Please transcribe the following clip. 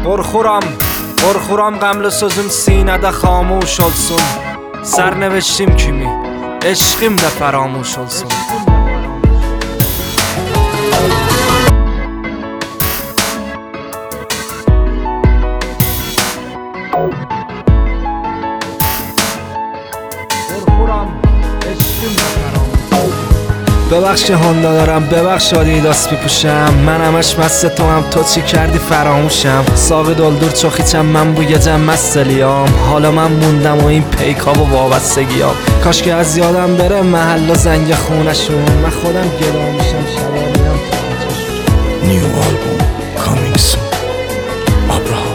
Qorxuram qəmli sözüm sinədə xamuş olsun. Sərnəveşdim kimi eşqim də fəramuş olsun. ببخش که هوندا دارم، ببخش آدیداس میپوشم. من همش مست تو هم، تو چی کردی فراموشم. ساق دلدور چخیچم من بوی جم مستلیام. حالا من موندم و این پیکا و وابستگیام. کاش که از یادم بره محل و زنگ خونشون. من خودم گدا میشم شبا میرم تو New album coming soon. Abraham